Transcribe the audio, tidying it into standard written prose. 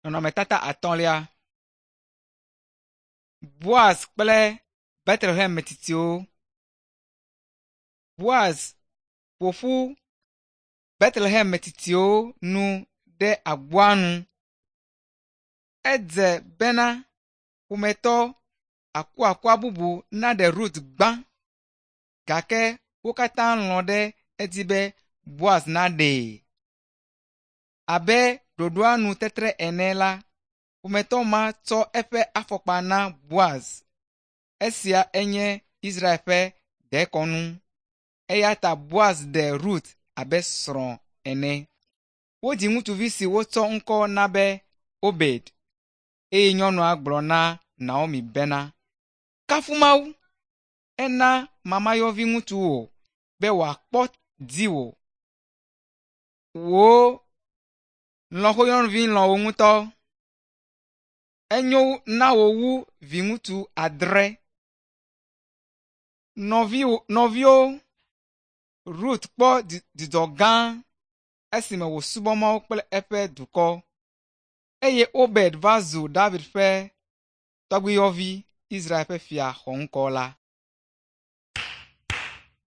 Nɔnɔmetata atɔ̃lia. Boaz kple Bethlehem metitsiwo. Boaz ƒoƒu Bethlehem metitsiwo nu ɖe agboa nu. Edze bena ƒometɔ akuakua bubu naɖe Rut gbã, gake wo katã lɔ̃ ɖe edzi be Boaz naɖee. Abe ɖoɖoa nu tetre ene la, ƒometɔ ma tsɔ eƒe afɔkpa na Boaz. Esia enye Israel ƒe dekɔnu. Eya ta Boaz ɖe Rut abe srɔ̃ ene. Wodzi ŋutsuvi si wotsɔ ŋkɔ na be Obed, eye nyɔnua gblɔ na Naomi bena, kafu Mawu, ena mamayɔvi ŋutsu wò be wòakpɔ dziwò. Wò lɔ̃xoyɔnuvi lɔ̃ wò ŋutɔ. Enyo na wò wu viŋutsu 7. Nɔviwo, Rut kpɔ dzidzɔ gã esime wòsubɔ Mawu kple eƒe dukɔ, eye Obed va zu David ƒe tɔgbuiyɔvi, Israel ƒe fia xɔŋkɔ la.